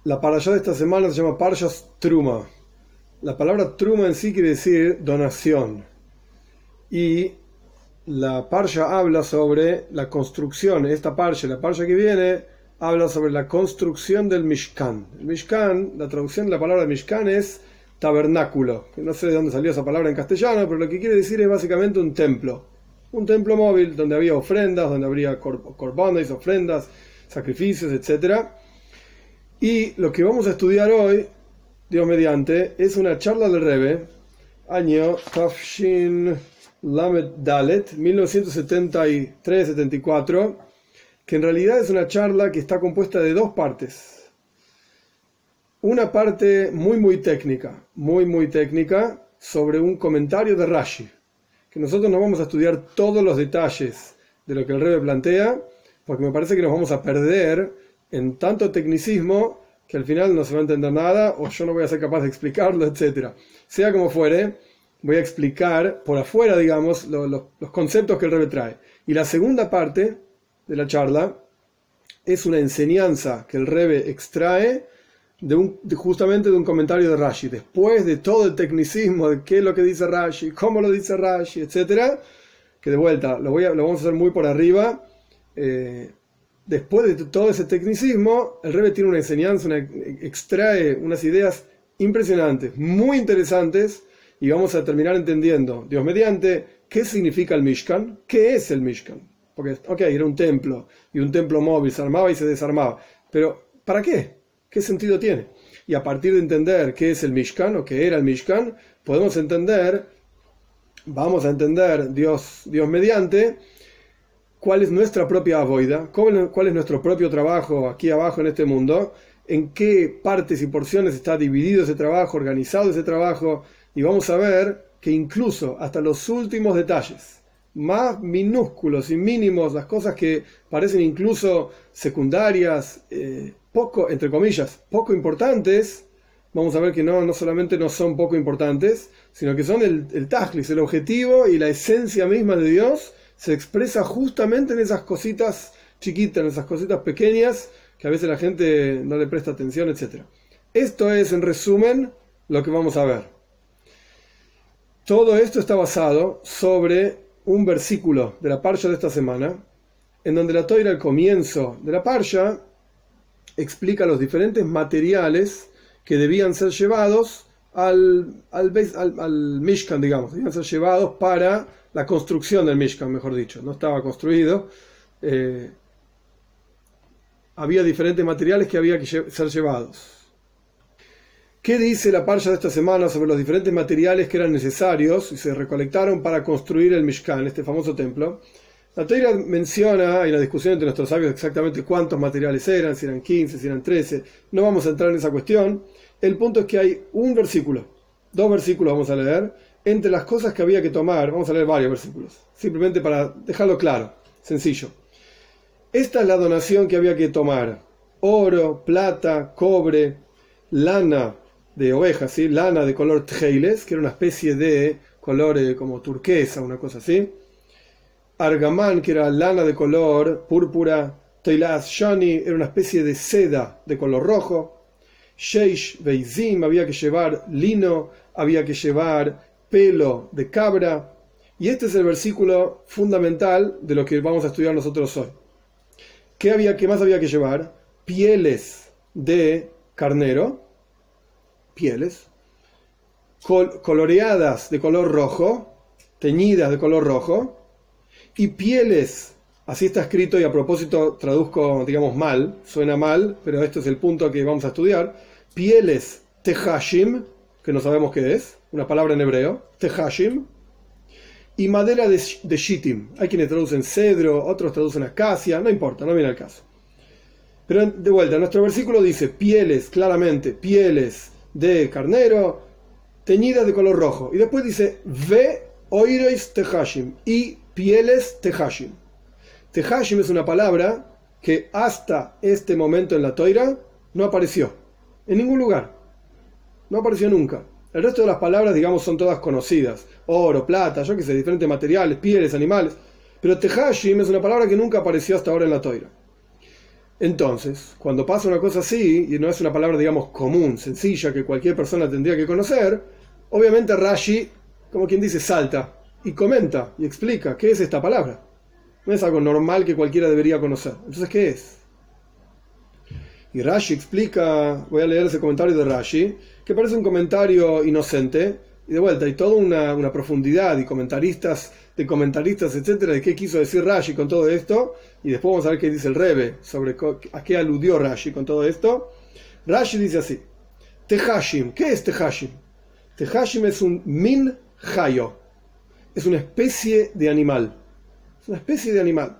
La parashá de esta semana se llama Parshas Truma. La palabra Truma en sí quiere decir donación. Y la parsha habla sobre la construcción. Esta parsha, la parsha que viene, habla sobre la construcción del Mishkan. El Mishkan, la traducción de la palabra Mishkan es tabernáculo. No sé de dónde salió esa palabra en castellano, pero lo que quiere decir es básicamente un templo. Un templo móvil donde había ofrendas, donde habría corbanos, ofrendas, sacrificios, etc. Y lo que vamos a estudiar hoy, Dios mediante, es una charla del Rebbe, año Tafshin Lamed Dalet, 1973-74, que en realidad es una charla que está compuesta de dos partes. Una parte muy técnica, muy técnica, sobre un comentario de Rashi, que nosotros no vamos a estudiar todos los detalles de lo que el Rebbe plantea, porque me parece que nos vamos a perder en tanto tecnicismo que al final no se va a entender nada o yo no voy a ser capaz de explicarlo, etc. Sea como fuere, voy a explicar por afuera, digamos, los conceptos que el Rebbe trae. Y la segunda parte de la charla es una enseñanza que el Rebbe extrae justamente de un comentario de Rashi. Después de todo el tecnicismo de qué es lo que dice Rashi, cómo lo dice Rashi, etc., que de vuelta lo vamos a hacer muy por arriba. Después de todo ese tecnicismo, el Rebbe tiene una enseñanza, extrae unas ideas impresionantes, muy interesantes, y vamos a terminar entendiendo, Dios mediante, qué significa el Mishkan, qué es el Mishkan. Porque, era un templo, y un templo móvil, se armaba y se desarmaba, pero ¿para qué? ¿Qué sentido tiene? Y a partir de entender qué es el Mishkan, o qué era el Mishkan, vamos a entender, Dios mediante, cuál es nuestra propia avoida, cuál es nuestro propio trabajo aquí abajo en este mundo, en qué partes y porciones está dividido ese trabajo, organizado ese trabajo, y vamos a ver que incluso hasta los últimos detalles, más minúsculos y mínimos, las cosas que parecen incluso secundarias, poco, entre comillas, poco importantes, vamos a ver que no solamente no son poco importantes, sino que son el tajlis, el objetivo y la esencia misma de Dios, se expresa justamente en esas cositas chiquitas, en esas cositas pequeñas, que a veces la gente no le presta atención, etc. Esto es, en resumen, lo que vamos a ver. Todo esto está basado sobre un versículo de la parsha de esta semana, en donde la Toira, al comienzo de la parsha, explica los diferentes materiales que debían ser llevados al Mishkan, digamos, debían ser llevados para la construcción del Mishkan, mejor dicho. No estaba construido. Había diferentes materiales que había que ser llevados. ¿Qué dice la parsha de esta semana sobre los diferentes materiales que eran necesarios y se recolectaron para construir el Mishkan, este famoso templo? La Torá menciona, hay una discusión entre nuestros sabios exactamente cuántos materiales eran, si eran 15, si eran 13. No vamos a entrar en esa cuestión. El punto es que hay un versículo, dos versículos vamos a leer, entre las cosas que había que tomar. Vamos a leer varios versículos, simplemente para dejarlo claro, sencillo. Esta es la donación que había que tomar: oro, plata, cobre, lana de ovejas, ¿sí? Lana de color tjeiles, que era una especie de color como turquesa, una cosa así. Argamán, que era lana de color púrpura. Teilas shani, era una especie de seda de color rojo. Sheish veizim, había que llevar lino, había que llevar pelo de cabra. Y este es el versículo fundamental de lo que vamos a estudiar nosotros hoy. ¿Qué más había que llevar? Pieles de carnero, pieles, coloreadas de color rojo, teñidas de color rojo, y pieles, así está escrito, y a propósito traduzco, digamos, mal, suena mal, pero esto es el punto que vamos a estudiar: pieles tehashim, que no sabemos qué es, una palabra en hebreo, tehashim, y madera de shittim. Hay quienes traducen cedro, otros traducen acacia, no importa, no viene al caso. Pero de vuelta, nuestro versículo dice pieles, claramente, pieles de carnero, teñidas de color rojo. Y después dice ve oireis tehashim, y pieles tehashim. Tehashim es una palabra que hasta este momento en la Toira no apareció en ningún lugar. No apareció nunca. El resto de las palabras, digamos, son todas conocidas: oro, plata, yo qué sé, diferentes materiales, pieles, animales. Pero tehashim es una palabra que nunca apareció hasta ahora en la Toira. Entonces, cuando pasa una cosa así, y no es una palabra, digamos, común, sencilla, que cualquier persona tendría que conocer, obviamente Rashi, como quien dice, salta y comenta y explica qué es esta palabra. No es algo normal que cualquiera debería conocer. Entonces, ¿qué es? Y Rashi explica, voy a leer ese comentario de Rashi, que parece un comentario inocente, y de vuelta hay toda una profundidad y comentaristas, etcétera, de qué quiso decir Rashi con todo esto, y después vamos a ver qué dice el Rebbe sobre a qué aludió Rashi con todo esto. Rashi dice así: Tehashim, ¿qué es Tehashim? Tehashim es un min hayo, es una especie de animal, es una especie de animal.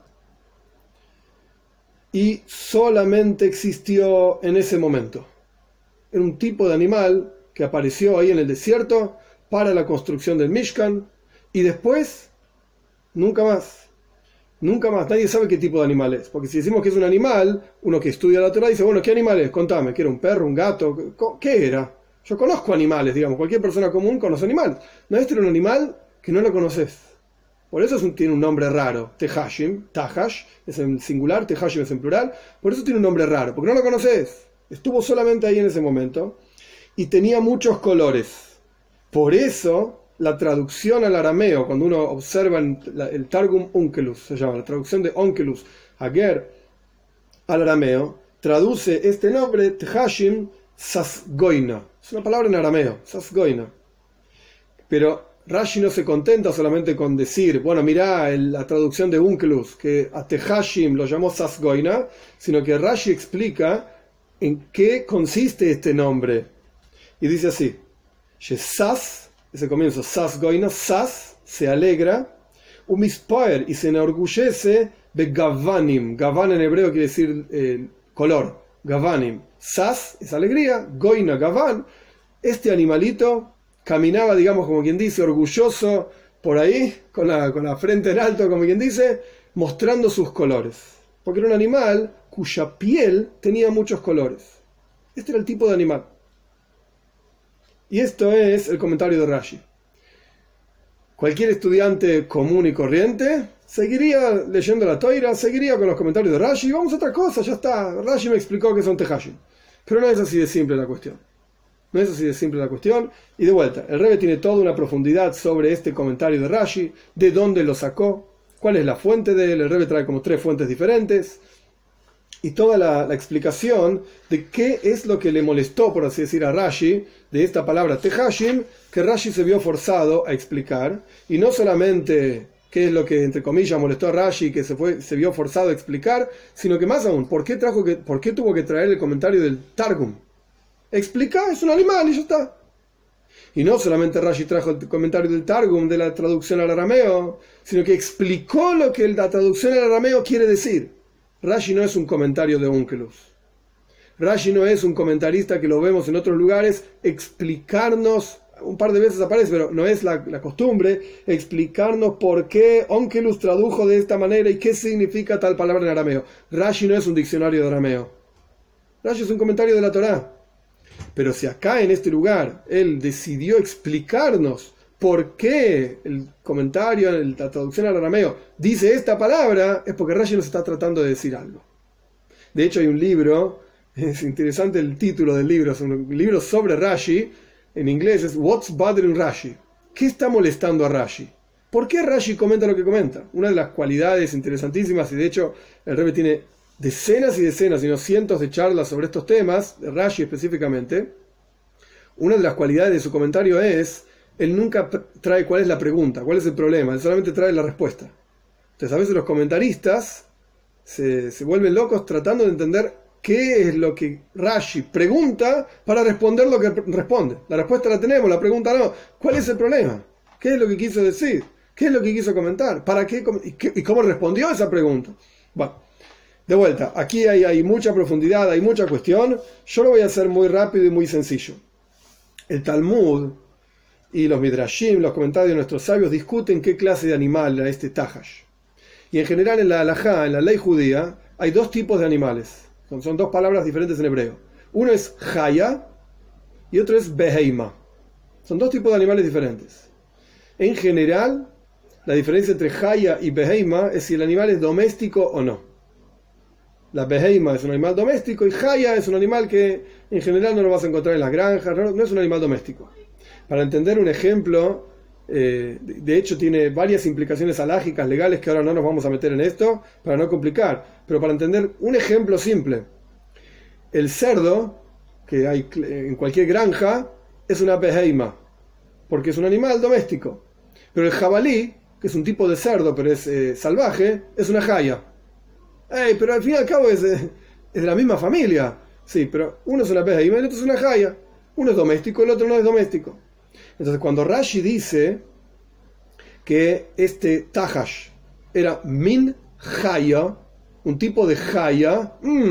Y solamente existió en ese momento. Era un tipo de animal que apareció ahí en el desierto para la construcción del Mishkan, y después nunca más. Nunca más. Nadie sabe qué tipo de animal es. Porque si decimos que es un animal, uno que estudia la Torah dice, bueno, ¿qué animal es? Contame, ¿que era un perro, un gato? ¿Qué era? Yo conozco animales, digamos. Cualquier persona común conoce animales. No, este era un animal que no lo conoces. Por eso tiene un nombre raro. Tehashim, Tahash, es en singular, Tehashim es en plural. Por eso tiene un nombre raro, porque no lo conoces. Estuvo solamente ahí en ese momento. Y tenía muchos colores. Por eso, la traducción al arameo, cuando uno observa el Targum Onkelos, se llama, la traducción de Onkelos, Hager, al arameo, traduce este nombre, Tehashim, Sasgoina. Es una palabra en arameo, Sasgoina. Pero Rashi no se contenta solamente con decir, bueno, mirá la traducción de Onkelos, que a Tehashim lo llamó Sasgoina, sino que Rashi explica en qué consiste este nombre. Y dice así: Sas, ese comienzo, Sas Goina, Sas, se alegra, Umispoer, y se enorgullece de Gavanim. Gavan en hebreo quiere decir color, Gavanim. Sas es alegría, Goina, Gavan. Este animalito caminaba, digamos, como quien dice, orgulloso por ahí, con la frente en alto, como quien dice, mostrando sus colores. Porque era un animal cuya piel tenía muchos colores. Este era el tipo de animal. Y esto es el comentario de Rashi. Cualquier estudiante común y corriente seguiría leyendo la Toira, seguiría con los comentarios de Rashi, y vamos a otra cosa, ya está. Rashi me explicó que son Tehashim. Pero no es así de simple la cuestión. No es así de simple la cuestión. Y de vuelta, el Rebbe tiene toda una profundidad sobre este comentario de Rashi, de dónde lo sacó, cuál es la fuente de él. El Rebbe trae como 3 fuentes diferentes. Y toda la explicación de qué es lo que le molestó, por así decir, a Rashi, de esta palabra Tehashim, que Rashi se vio forzado a explicar. Y no solamente qué es lo que, entre comillas, molestó a Rashi, que se vio forzado a explicar, sino que más aún, ¿por qué tuvo que traer el comentario del Targum? Explica, es un animal y ya está. Y no solamente Rashi trajo el comentario del Targum, de la traducción al arameo, sino que explicó lo que la traducción al arameo quiere decir. Rashi no es un comentario de Onkelos. Rashi no es un comentarista que lo vemos en otros lugares explicarnos, un par de veces aparece, pero no es la costumbre, explicarnos por qué Onkelos tradujo de esta manera y qué significa tal palabra en arameo. Rashi no es un diccionario de arameo. Rashi es un comentario de la Torá. Pero si acá en este lugar él decidió explicarnos por qué el comentario, la traducción al arameo dice esta palabra, es porque Rashi nos está tratando de decir algo. De hecho hay un libro, es interesante el título del libro, es un libro sobre Rashi, en inglés es What's Bothering Rashi? ¿Qué está molestando a Rashi? ¿Por qué Rashi comenta lo que comenta? Una de las cualidades interesantísimas, y de hecho el Rebbe tiene decenas y decenas, sino cientos de charlas sobre estos temas, de Rashi específicamente. Una de las cualidades de su comentario es, él nunca trae cuál es la pregunta, cuál es el problema, él solamente trae la respuesta. Entonces a veces los comentaristas se vuelven locos tratando de entender qué es lo que Rashi pregunta para responder lo que responde. La respuesta la tenemos, la pregunta no. ¿Cuál es el problema? ¿Qué es lo que quiso decir? ¿Qué es lo que quiso comentar? ¿Para qué? ¿Y cómo respondió a esa pregunta? Bueno, de vuelta, aquí hay mucha profundidad, hay mucha cuestión. Yo lo voy a hacer muy rápido y muy sencillo. El Talmud y los Midrashim, los comentarios de nuestros sabios, discuten qué clase de animal era este Tahash. Y en general en la halajá, en la ley judía, hay 2 tipos de animales. Son 2 palabras diferentes en hebreo. Uno es Haya y otro es Beheima. Son 2 tipos de animales diferentes. En general, la diferencia entre Haya y Beheima es si el animal es doméstico o no. La beheima es un animal doméstico y Haya es un animal que en general no lo vas a encontrar en las granjas, no es un animal doméstico. Para entender un ejemplo, de hecho tiene varias implicaciones alágicas, legales, que ahora no nos vamos a meter en esto para no complicar, pero para entender un ejemplo simple. El cerdo que hay en cualquier granja es una beheima, porque es un animal doméstico. Pero el jabalí, que es un tipo de cerdo pero es salvaje, es una Haya. Pero al fin y al cabo es de la misma familia. Sí, pero uno es una beheima y el otro es una Haya. Uno es doméstico, el otro no es doméstico. Entonces cuando Rashi dice que este Tahash era min Haya, un tipo de Haya,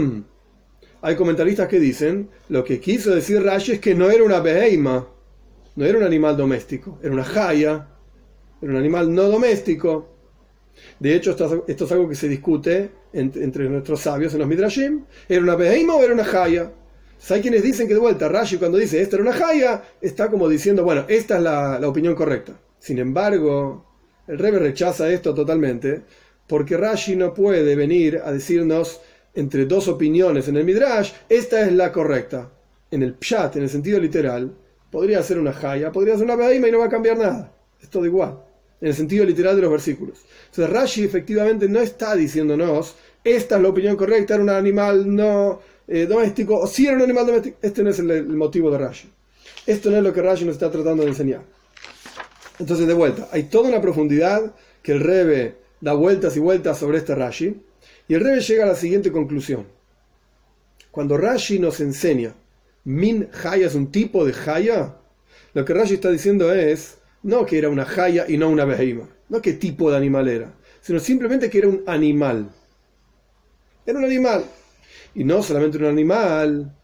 hay comentaristas que dicen, lo que quiso decir Rashi es que no era una beheima, no era un animal doméstico, era una Haya, era un animal no doméstico. De hecho, esto es algo que se discute entre nuestros sabios en los Midrashim. ¿Era una beheima o era una Haya? Hay quienes dicen que de vuelta Rashi cuando dice esta era una Haya, está como diciendo, bueno, esta es la opinión correcta. Sin embargo, el Rebbe rechaza esto totalmente, porque Rashi no puede venir a decirnos entre dos opiniones en el Midrash, esta es la correcta. En el Pshat, en el sentido literal, podría ser una Haya, podría ser una beheima y no va a cambiar nada. Es todo igual. En el sentido literal de los versículos. Entonces Rashi efectivamente no está diciéndonos esta es la opinión correcta, era un animal no doméstico, o si era un animal doméstico. Este no es el motivo de Rashi. Esto no es lo que Rashi nos está tratando de enseñar. Entonces, de vuelta, hay toda una profundidad que el Rebbe da vueltas y vueltas sobre este Rashi, y el Rebbe llega a la siguiente conclusión. Cuando Rashi nos enseña min Haya es un tipo de Haya, lo que Rashi está diciendo es no que era una Haya y no una beheima, no qué tipo de animal era, sino simplemente que era un animal. Era un animal. Y no solamente un animal.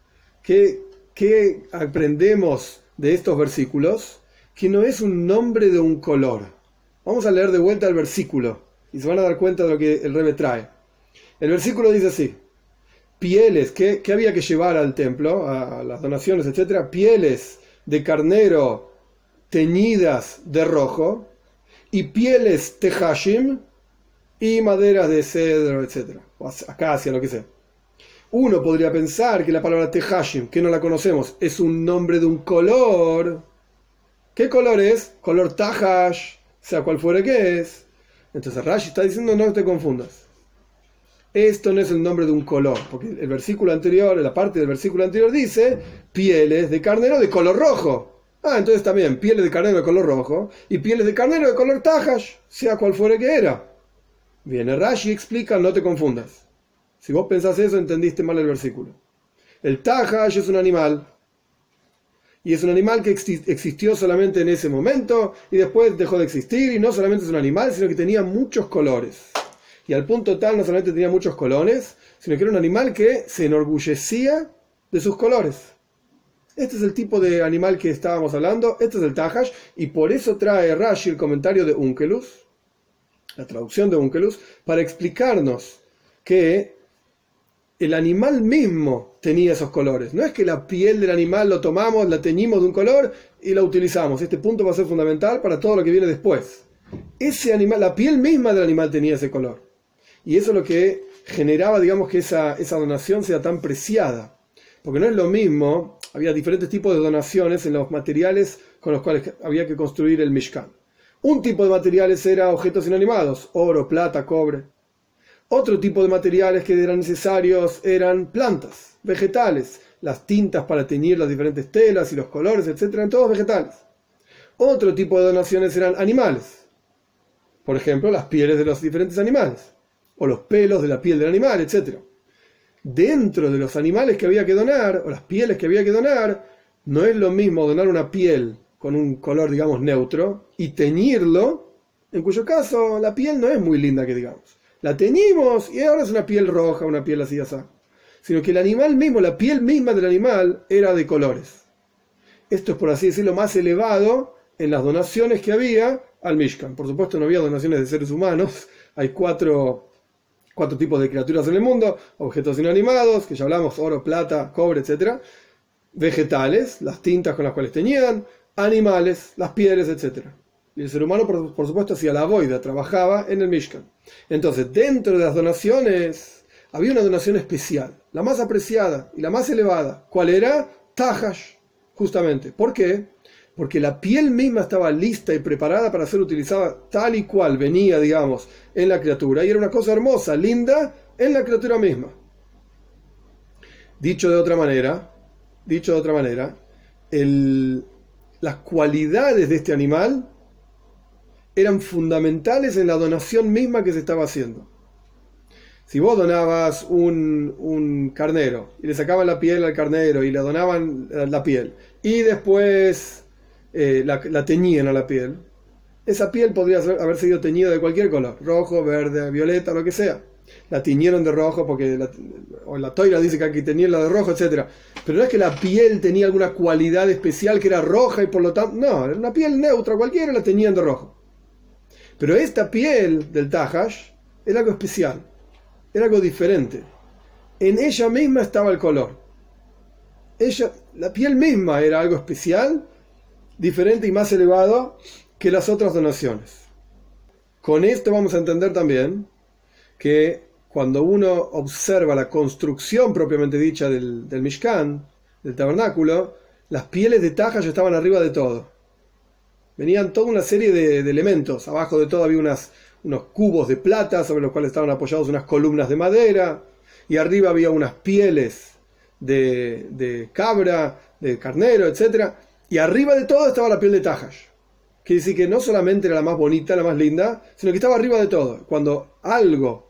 ¿Qué aprendemos de estos versículos? Que no es un nombre de un color. Vamos a leer de vuelta el versículo y se van a dar cuenta de lo que el Rebbe trae. El versículo dice así: pieles, ¿qué había que llevar al templo? A las donaciones, etcétera. Pieles de carnero teñidas de rojo, y pieles tehashim, y maderas de cedro, etcétera, o acacia, lo que sea. Uno podría pensar que la palabra tehashim, que no la conocemos, es un nombre de un color. ¿Qué color es? Color tahash, sea cual fuere que es. Entonces Rashi está diciendo no te confundas. Esto no es el nombre de un color, porque el versículo anterior, la parte del versículo anterior dice pieles de carnero de color rojo. Entonces también pieles de carnero de color rojo y pieles de carnero de color tahash, sea cual fuere que era. Viene Rashi y explica, no te confundas. Si vos pensás eso, entendiste mal el versículo. El tahash es un animal. Y es un animal que existió solamente en ese momento y después dejó de existir. Y no solamente es un animal, sino que tenía muchos colores. Y al punto tal, no solamente tenía muchos colores, sino que era un animal que se enorgullecía de sus colores. Este es el tipo de animal que estábamos hablando, este es el tahash, y por eso trae Rashi el comentario de Onkelos, la traducción de Onkelos, para explicarnos que el animal mismo tenía esos colores. No es que la piel del animal lo tomamos, la teñimos de un color y la utilizamos. Este punto va a ser fundamental para todo lo que viene después. Ese animal, la piel misma del animal tenía ese color. Y eso es lo que generaba, digamos, que esa donación sea tan preciada. Porque no es lo mismo, había diferentes tipos de donaciones en los materiales con los cuales había que construir el Mishkan. Un tipo de materiales era objetos inanimados, oro, plata, cobre. Otro tipo de materiales que eran necesarios eran plantas, vegetales, las tintas para teñir las diferentes telas y los colores, etc. Eran todos vegetales. Otro tipo de donaciones eran animales. Por ejemplo, las pieles de los diferentes animales, o los pelos de la piel del animal, etc. Dentro de los animales que había que donar, o las pieles que había que donar, no es lo mismo donar una piel con un color, digamos, neutro, y teñirlo, en cuyo caso la piel no es muy linda, que digamos. La teñimos y ahora es una piel roja, una piel así, así. Sino que el animal mismo, la piel misma del animal, era de colores. Esto es, por así decirlo, más elevado en las donaciones que había al Mishkan. Por supuesto, no había donaciones de seres humanos. Hay cuatro tipos de criaturas en el mundo: objetos inanimados, que ya hablamos, oro, plata, cobre, etc. Vegetales, las tintas con las cuales teñían. Animales, las pieles, etc. Y el ser humano, por supuesto, hacía la boida, trabajaba en el Mishkan. Entonces, dentro de las donaciones había una donación especial, la más apreciada y la más elevada. ¿Cuál era? Tahash, justamente. ¿Por qué? Porque la piel misma estaba lista y preparada para ser utilizada tal y cual venía, digamos, en la criatura. Y era una cosa hermosa, linda, en la criatura misma. Dicho de otra manera, las cualidades de este animal eran fundamentales en la donación misma que se estaba haciendo. Si vos donabas un carnero y le sacaban la piel al carnero y le donaban la piel y después la teñían a la piel, esa piel podría haber sido teñida de cualquier color, rojo, verde, violeta, lo que sea. La tiñeron de rojo porque la toira dice que hay que teñirla de rojo, etc. Pero no es que la piel tenía alguna cualidad especial que era roja y por lo tanto, no, era una piel neutra cualquiera, la teñían de rojo. Pero esta piel del Tahash era algo especial, era algo diferente. En ella misma estaba el color. La piel misma era algo especial, diferente y más elevado que las otras donaciones. Con esto vamos a entender también que cuando uno observa la construcción propiamente dicha del Mishkan, del tabernáculo, las pieles de Tahash estaban arriba de todo. Venían toda una serie de elementos. Abajo de todo había unos cubos de plata sobre los cuales estaban apoyados unas columnas de madera. Y arriba había unas pieles de cabra, de carnero, etc. Y arriba de todo estaba la piel de Tahash. Quiere decir que no solamente era la más bonita, la más linda, sino que estaba arriba de todo. Cuando algo,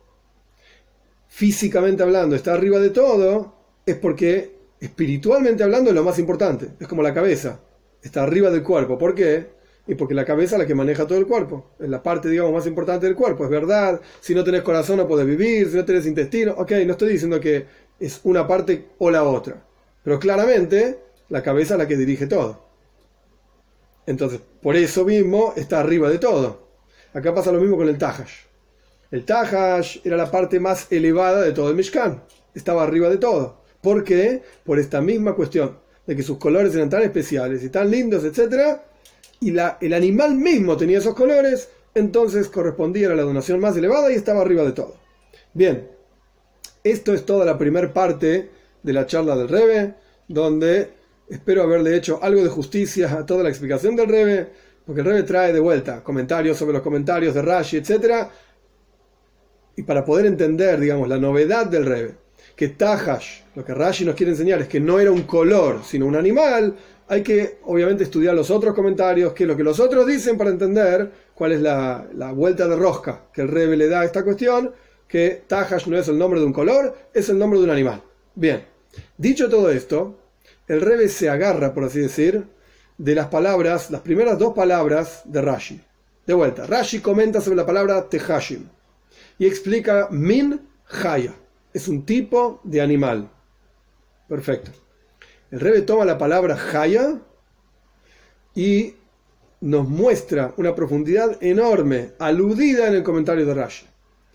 físicamente hablando, está arriba de todo, es porque espiritualmente hablando es lo más importante. Es como la cabeza. Está arriba del cuerpo. ¿Por qué? Y porque la cabeza es la que maneja todo el cuerpo. Es la parte, digamos, más importante del cuerpo. Es verdad, si no tenés corazón no podés vivir, si no tenés intestino. Ok, no estoy diciendo que es una parte o la otra. Pero claramente, la cabeza es la que dirige todo. Entonces, por eso mismo está arriba de todo. Acá pasa lo mismo con el Tahash. El Tahash era la parte más elevada de todo el Mishkan. Estaba arriba de todo. ¿Por qué? Por esta misma cuestión de que sus colores eran tan especiales y tan lindos, etc. Y el animal mismo tenía esos colores, entonces correspondía a la donación más elevada y estaba arriba de todo. Bien, esto es toda la primera parte de la charla del Rebbe, donde espero haberle hecho algo de justicia a toda la explicación del Rebbe, porque el Rebbe trae de vuelta comentarios sobre los comentarios de Rashi, etc. Y para poder entender, digamos, la novedad del Rebbe, que Tahash, lo que Rashi nos quiere enseñar es que no era un color, sino un animal, hay que obviamente estudiar los otros comentarios, que es lo que los otros dicen para entender cuál es la vuelta de rosca que el Rebbe le da a esta cuestión, que Tahash no es el nombre de un color, es el nombre de un animal. Bien, dicho todo esto, el Rebbe se agarra, por así decir, de las palabras, las primeras dos palabras de Rashi. De vuelta, Rashi comenta sobre la palabra Tehashim y explica Min Haya. Es un tipo de animal. Perfecto. El Rebbe toma la palabra Haya y nos muestra una profundidad enorme, aludida en el comentario de Rashi.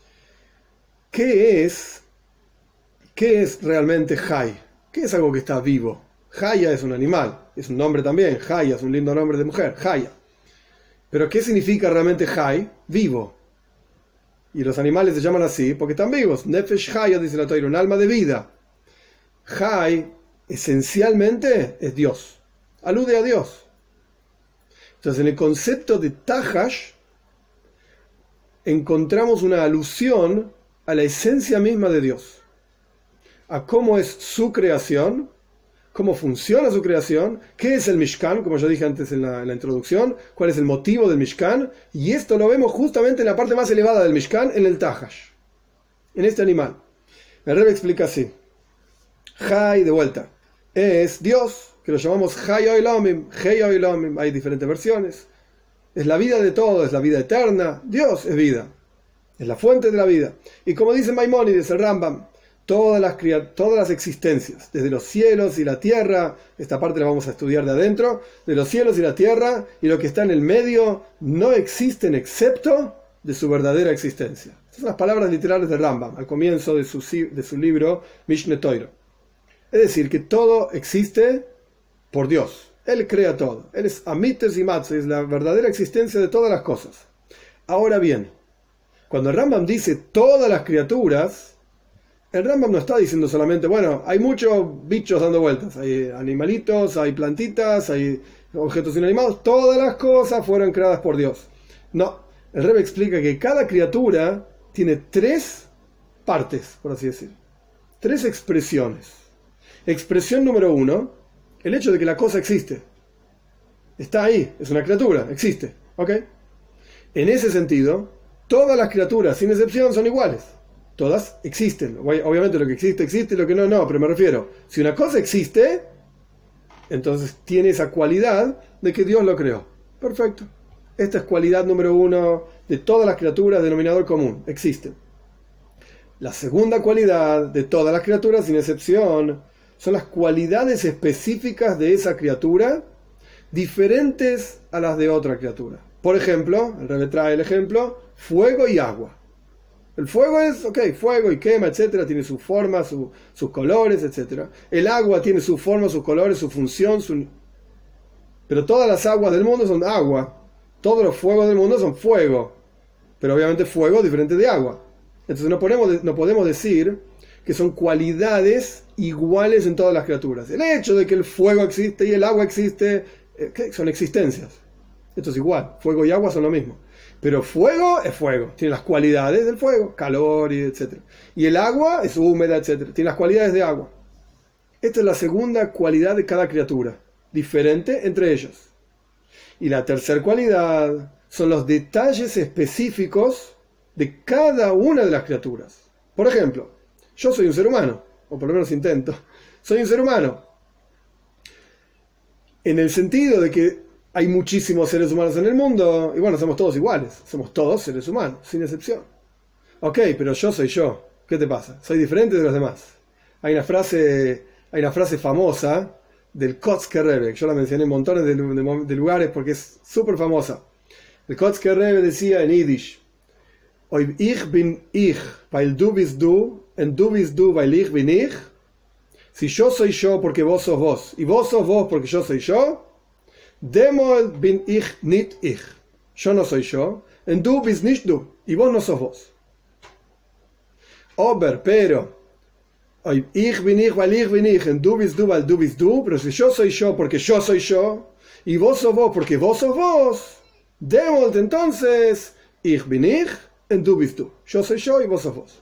¿Qué es realmente Hay? ¿Qué es algo que está vivo? Haya es un animal, es un nombre también. Haya es un lindo nombre de mujer, Haya. Pero ¿qué significa realmente Hay? Vivo. Y los animales se llaman así porque están vivos. Nefesh Haya, dice la Torá, un alma de vida. Hay esencialmente es Dios, alude a Dios. Entonces en el concepto de Tahash encontramos una alusión a la esencia misma de Dios, a cómo es su creación, cómo funciona su creación, qué es el Mishkan, como yo dije antes en la introducción, cuál es el motivo del Mishkan, y esto lo vemos justamente en la parte más elevada del Mishkan, en el Tahash, en este animal. El Rebbe explica así: Hay, de vuelta, es Dios, que lo llamamos Hay Oilomim, Hei Oilomim, hay diferentes versiones. Es la vida de todo, es la vida eterna. Dios es vida, es la fuente de la vida. Y como dice Maimónides, el Rambam, todas las existencias, desde los cielos y la tierra, esta parte la vamos a estudiar de adentro, de los cielos y la tierra, y lo que está en el medio, no existen excepto de su verdadera existencia. Estas son las palabras literales de Rambam, al comienzo de su libro Mishneh Torah. Es decir, que todo existe por Dios. Él crea todo. Él es Amites y Matze, es la verdadera existencia de todas las cosas. Ahora bien, cuando Rambam dice todas las criaturas, El Rambam no está diciendo solamente, bueno, hay muchos bichos dando vueltas, hay animalitos, hay plantitas, hay objetos inanimados, todas las cosas fueron creadas por Dios. No, el Rebbe explica que cada criatura tiene tres partes, por así decir, tres expresiones. Expresión número uno, el hecho de que la cosa existe. Está ahí, es una criatura, existe, ¿ok? En ese sentido, todas las criaturas, sin excepción, son iguales. Todas existen. Obviamente lo que existe, existe, lo que no, no. Pero me refiero, si una cosa existe, entonces tiene esa cualidad de que Dios lo creó. Perfecto. Esta es cualidad número uno de todas las criaturas, denominador común. Existen. La segunda cualidad de todas las criaturas, sin excepción, son las cualidades específicas de esa criatura, diferentes a las de otra criatura. Por ejemplo, el Rebbe trae el ejemplo, fuego y agua. El fuego es, fuego y quema, etcétera, tiene su forma, sus colores, etcétera. El agua tiene su forma, sus colores, su función, pero todas las aguas del mundo son agua. Todos los fuegos del mundo son fuego. Pero obviamente fuego es diferente de agua. Entonces no podemos decir que son cualidades iguales en todas las criaturas. El hecho de que el fuego existe y el agua existe, son existencias. Esto es igual, fuego y agua son lo mismo. Pero fuego es fuego, tiene las cualidades del fuego, calor y etc. Y el agua es húmeda, etc. Tiene las cualidades de agua. Esta es la segunda cualidad de cada criatura, diferente entre ellos. Y la tercera cualidad son los detalles específicos de cada una de las criaturas. Por ejemplo, yo soy un ser humano, o por lo menos intento. Soy un ser humano. En el sentido de que hay muchísimos seres humanos en el mundo, y bueno, somos todos iguales, somos todos seres humanos, sin excepción. Ok, pero yo soy yo. ¿Qué te pasa? Soy diferente de los demás. Hay una frase famosa del Kotzker Rebbe, yo la mencioné en montones de lugares porque es súper famosa. El Kotzker Rebbe decía en Yiddish, Oib ich bin ich, weil du bist du, und du bist du, weil ich bin ich. Si yo soy yo porque vos sos vos, y vos sos vos porque yo soy yo, Demol bin ich nicht ich. Yo no soy yo, und du bist nicht du, y vos no sos vos. Pero, ich bin ich, weil ich bin ich, und du, weil du bist du, pero si yo soy yo porque yo soy yo, y vos sos vos porque vos sos vos, Demol, entonces, ich bin ich, und du bist du. Yo soy yo y vos sos vos.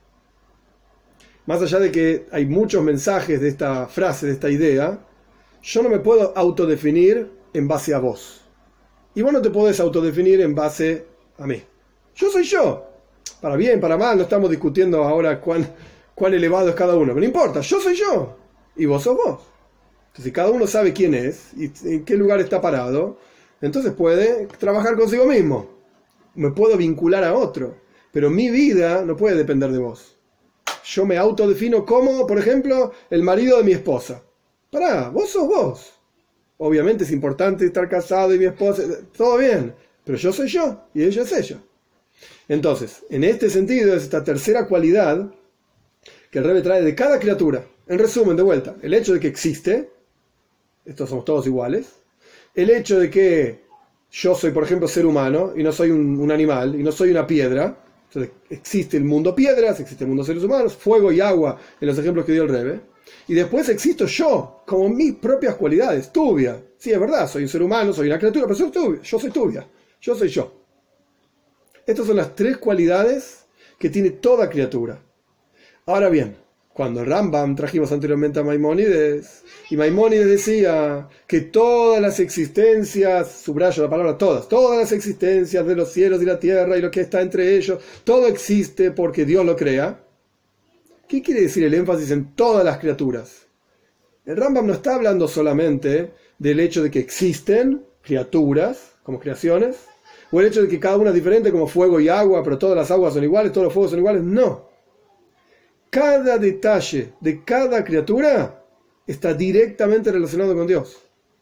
Más allá de que hay muchos mensajes de esta frase, de esta idea, yo no me puedo autodefinir en base a vos. Y vos no te podés autodefinir en base a mí. Yo soy yo. Para bien, para mal, no estamos discutiendo ahora cuán elevado es cada uno. Pero no importa, yo soy yo. Y vos sos vos. Entonces, si cada uno sabe quién es y en qué lugar está parado, entonces puede trabajar consigo mismo. Me puedo vincular a otro. Pero mi vida no puede depender de vos. Yo me autodefino como, por ejemplo, el marido de mi esposa. Pará, vos sos vos. Obviamente es importante estar casado y mi esposa, todo bien, pero yo soy yo y ella es ella. Entonces, en este sentido es esta tercera cualidad que el Rebbe trae de cada criatura. En resumen, de vuelta, el hecho de que existe, estos somos todos iguales, el hecho de que yo soy, por ejemplo, ser humano y no soy un animal y no soy una piedra. Entonces, existe el mundo piedras, existe el mundo seres humanos, fuego y agua en los ejemplos que dio el Rebbe. Y después existo yo, como mis propias cualidades, tubia. Sí, es verdad, soy un ser humano, soy una criatura, pero soy tubia, yo soy tubia, yo soy yo. Estas son las tres cualidades que tiene toda criatura. Ahora bien, cuando Rambam trajimos anteriormente a Maimónides, y Maimónides decía que todas las existencias, subrayo la palabra todas las existencias de los cielos y la tierra y lo que está entre ellos, todo existe porque Dios lo crea. ¿Qué quiere decir el énfasis en todas las criaturas? El Rambam no está hablando solamente del hecho de que existen criaturas como creaciones, o el hecho de que cada una es diferente como fuego y agua, pero todas las aguas son iguales, todos los fuegos son iguales. No. Cada detalle de cada criatura está directamente relacionado con Dios.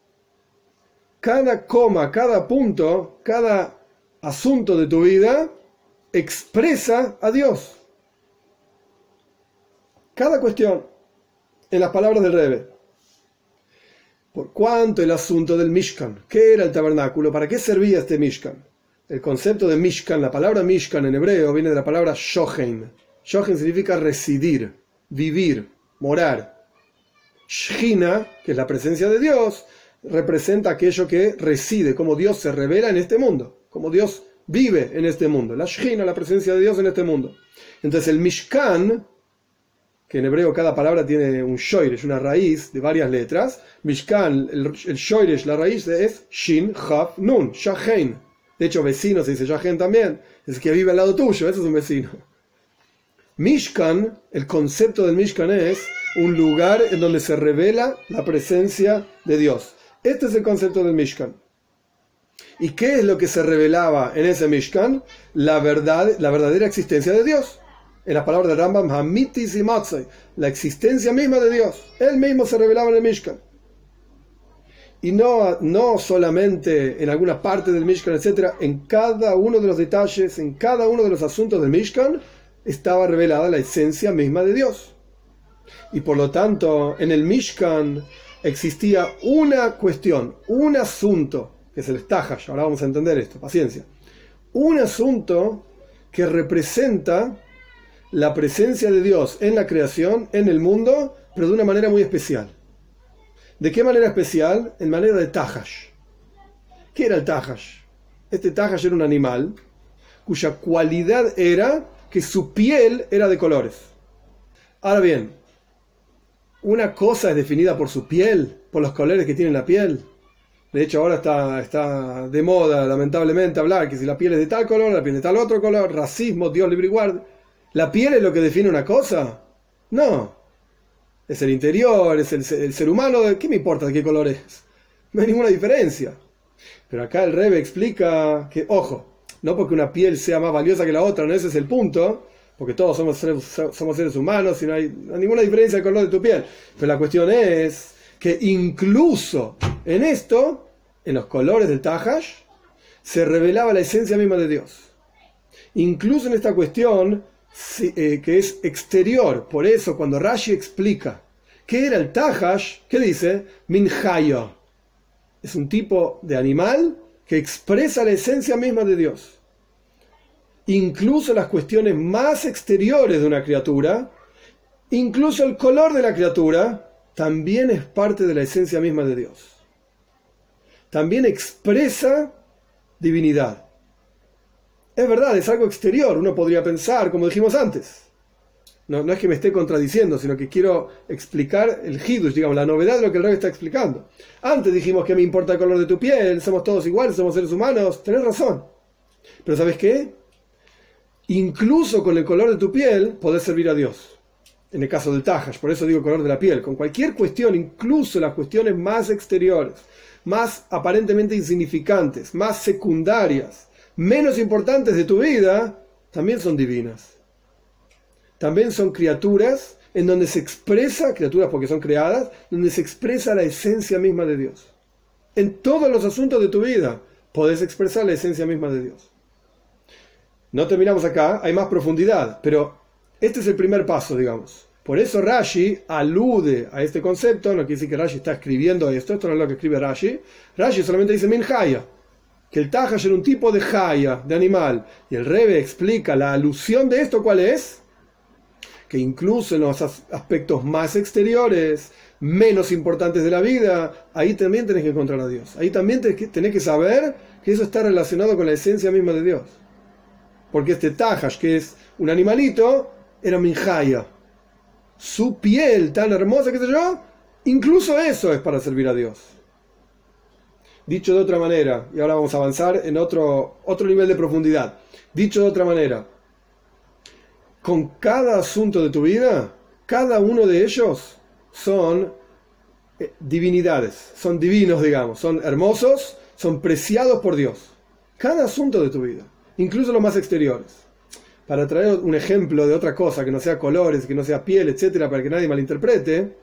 Cada coma, cada punto, cada asunto de tu vida expresa a Dios. Cada cuestión, en las palabras del Rebbe. Por cuanto el asunto del Mishkan, ¿qué era el tabernáculo? ¿Para qué servía este Mishkan? El concepto de Mishkan, la palabra Mishkan en hebreo viene de la palabra Shochen. Shochen significa residir, vivir, morar. Shechina, que es la presencia de Dios, representa aquello que reside, como Dios se revela en este mundo, como Dios vive en este mundo. La Shechina, la presencia de Dios en este mundo. Entonces el Mishkan, que en hebreo cada palabra tiene un shoiresh, una raíz de varias letras. Mishkan, el shoiresh, la raíz es Shin, Chaf, Nun, Shachen. De hecho, vecino se dice Shachen también, es el que vive al lado tuyo, ese es un vecino. Mishkan, el concepto del Mishkan es un lugar en donde se revela la presencia de Dios. Este es el concepto del Mishkan. ¿Y qué es lo que se revelaba en ese Mishkan? La verdadera existencia de Dios. En las palabras de Rambam, Hamitis y Matzai, la existencia misma de Dios. Él mismo se revelaba en el Mishkan. Y no solamente en alguna parte del Mishkan, etc. En cada uno de los detalles, en cada uno de los asuntos del Mishkan, estaba revelada la esencia misma de Dios. Y por lo tanto, en el Mishkan existía una cuestión, un asunto, que es el Stahash, ahora vamos a entender esto, paciencia. Un asunto que representa la presencia de Dios en la creación, en el mundo, pero de una manera muy especial. ¿De qué manera especial? En manera de Tahash. ¿Qué era el Tahash? Este Tahash era un animal cuya cualidad era que su piel era de colores. Ahora bien, una cosa es definida por su piel, por los colores que tiene la piel. De hecho, ahora está de moda, lamentablemente, hablar que si la piel es de tal color, la piel es de tal otro color, racismo, Dios libre y guarde. ¿La piel es lo que define una cosa? No. Es el interior, es el ser humano. ¿Qué me importa de qué color es? No hay ninguna diferencia. Pero acá el Rebbe explica que, ojo, no porque una piel sea más valiosa que la otra, no ese es el punto, porque todos somos seres humanos y no hay ninguna diferencia de color de tu piel. Pero la cuestión es que incluso en esto, en los colores del Tahash, se revelaba la esencia misma de Dios. Incluso en esta cuestión, que es exterior. Por eso cuando Rashi explica qué era el Tahash, ¿qué dice? Min Chaya. Es un tipo de animal que expresa la esencia misma de Dios. Incluso las cuestiones más exteriores de una criatura, incluso el color de la criatura, también es parte de la esencia misma de Dios. También expresa divinidad. Es verdad, es algo exterior, uno podría pensar, como dijimos antes. No es que me esté contradiciendo, sino que quiero explicar el hidush, digamos, la novedad de lo que el Rebbe está explicando. Antes dijimos que me importa el color de tu piel, somos todos iguales, somos seres humanos, tenés razón. Pero ¿sabes qué? Incluso con el color de tu piel podés servir a Dios. En el caso del Tahash, por eso digo color de la piel. Con cualquier cuestión, incluso las cuestiones más exteriores, más aparentemente insignificantes, más secundarias, menos importantes de tu vida, también son divinas. También son criaturas en donde se expresa, criaturas porque son creadas, donde se expresa la esencia misma de Dios. En todos los asuntos de tu vida podés expresar la esencia misma de Dios. No terminamos acá, hay más profundidad, pero este es el primer paso, digamos. Por eso Rashi alude a este concepto, no quiere decir que Rashi está escribiendo esto no es lo que escribe Rashi. Rashi solamente dice Min Chaya, que el Tahash era un tipo de Chaya, de animal. Y el Rebbe explica la alusión de esto, ¿cuál es? Que incluso en los aspectos más exteriores, menos importantes de la vida, ahí también tenés que encontrar a Dios. Ahí también tenés que saber que eso está relacionado con la esencia misma de Dios. Porque este Tahash, que es un animalito, era Min Chaya. Su piel tan hermosa, qué sé yo, incluso eso es para servir a Dios. Dicho de otra manera, y ahora vamos a avanzar en otro nivel de profundidad. Dicho de otra manera, con cada asunto de tu vida, cada uno de ellos son divinidades, son divinos, digamos, son hermosos, son preciados por Dios. Cada asunto de tu vida, incluso los más exteriores. Para traer un ejemplo de otra cosa, que no sea colores, que no sea piel, etcétera, para que nadie malinterprete,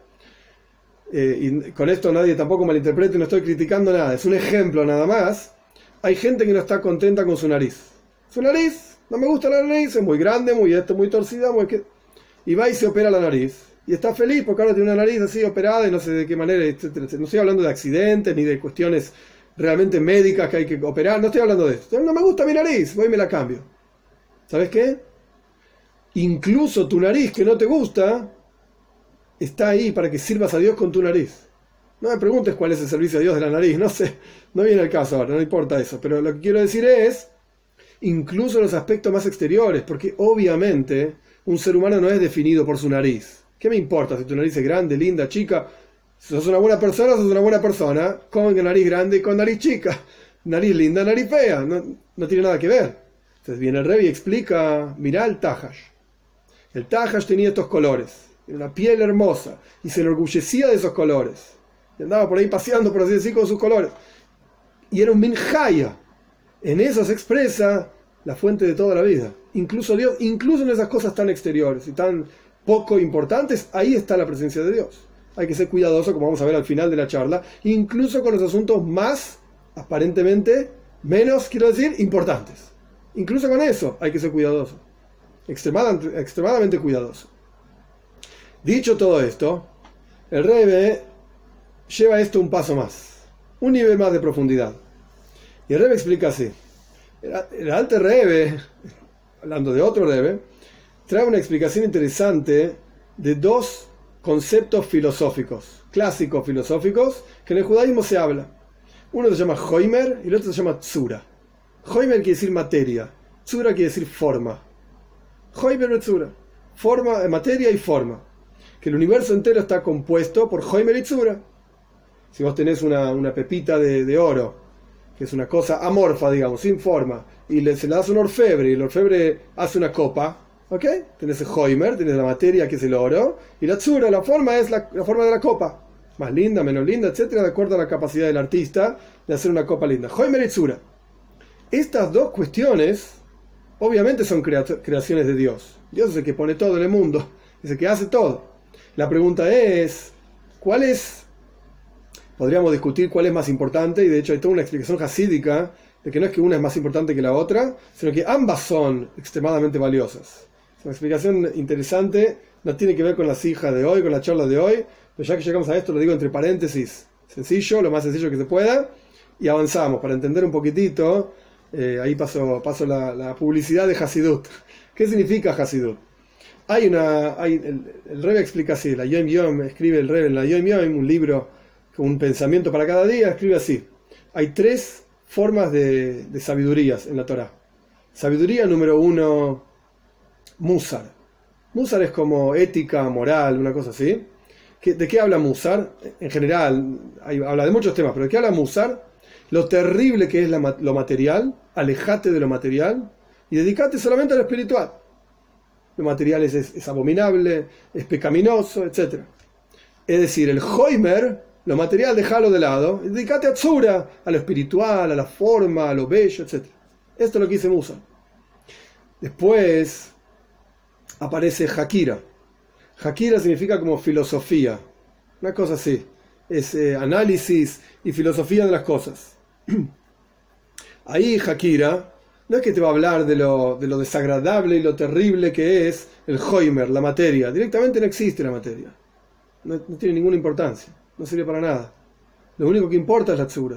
y con esto nadie tampoco malinterprete, no estoy criticando nada, es un ejemplo nada más. Hay gente que no está contenta con su nariz. Su nariz, no me gusta la nariz, es muy grande, muy torcida, y va y se opera la nariz. Y está feliz porque ahora tiene una nariz así operada y no sé de qué manera, etcétera. No estoy hablando de accidentes ni de cuestiones realmente médicas que hay que operar, no estoy hablando de esto. No me gusta mi nariz, voy y me la cambio. ¿Sabes qué? incluso tu nariz que no te gusta, está ahí para que sirvas a Dios con tu nariz. No me preguntes cuál es el servicio a Dios de la nariz, no sé, no viene el caso ahora, no importa eso, pero lo que quiero decir es, incluso los aspectos más exteriores, porque obviamente un ser humano no es definido por su nariz. ¿Qué me importa si tu nariz es grande, linda, chica? Si sos una buena persona, sos una buena persona, con nariz grande y con nariz chica, nariz linda, nariz fea, no tiene nada que ver. Entonces viene el Rebbe y explica, mirá el Tahash. El Tahash tenía estos colores, una piel hermosa, y se enorgullecía de esos colores. Y andaba por ahí paseando, por así decir, con sus colores. Y era un minhaya. En eso se expresa la fuente de toda la vida. Incluso Dios, incluso en esas cosas tan exteriores y tan poco importantes, ahí está la presencia de Dios. Hay que ser cuidadoso, como vamos a ver al final de la charla, incluso con los asuntos más, aparentemente, menos, quiero decir, importantes. Incluso con eso hay que ser cuidadoso. Extremadamente cuidadoso. Dicho todo esto, el Rebbe lleva esto un paso más, un nivel más de profundidad. Y el Rebbe explica así. El Alter Rebbe, hablando de otro Rebbe, trae una explicación interesante de dos conceptos filosóficos, clásicos filosóficos, que en el judaísmo se habla. Uno se llama Hoimer y el otro se llama Tzura. Hoimer quiere decir materia, Tzura quiere decir forma. Hoimer y Tzura, forma, materia y forma. Que el universo entero está compuesto por Hoimer y Tzura. Si vos tenés una pepita de oro, que es una cosa amorfa, digamos, sin forma, y se le das un orfebre, y el orfebre hace una copa, ¿ok? Tenés el Hoimer, tenés la materia, que es el oro, y la Tzura, la forma es la forma de la copa. Más linda, menos linda, etcétera, de acuerdo a la capacidad del artista de hacer una copa linda. Hoimer y Tzura. Estas dos cuestiones, obviamente, son creaciones de Dios. Dios es el que pone todo en el mundo, es el que hace todo. La pregunta es, ¿cuál es? Podríamos discutir cuál es más importante, y de hecho hay toda una explicación hasídica de que no es que una es más importante que la otra, sino que ambas son extremadamente valiosas. Es una explicación interesante, no tiene que ver con las hijas de hoy, con la charla de hoy, pero ya que llegamos a esto lo digo entre paréntesis, sencillo, lo más sencillo que se pueda, y avanzamos para entender un poquitito. Ahí paso la publicidad de Hasidut. ¿Qué significa Hasidut? El Rebbe explica así, la Yom Yom, escribe el Rebbe en la Yom Yom, un libro con un pensamiento para cada día, escribe así. Hay tres formas de sabidurías en la Torá. Sabiduría número 1, Musar. Musar es como ética, moral, una cosa así. ¿De qué habla Musar? En general, habla de muchos temas, pero ¿de qué habla Musar? Lo terrible que es lo material, alejate de lo material y dedicate solamente a lo espiritual. Lo material es abominable, es pecaminoso, etc. Es decir, el Hoimer, lo material, déjalo de lado, y dedicate a Tzura, a lo espiritual, a la forma, a lo bello, etc. Esto es lo que dice Musar. Después aparece Hakira. Hakira significa como filosofía, una cosa así. Es análisis y filosofía de las cosas. Ahí Hakira no es que te va a hablar de lo desagradable y lo terrible que es el Hoimer, la materia. Directamente no existe la materia. No tiene ninguna importancia. No sirve para nada. Lo único que importa es la Tzura.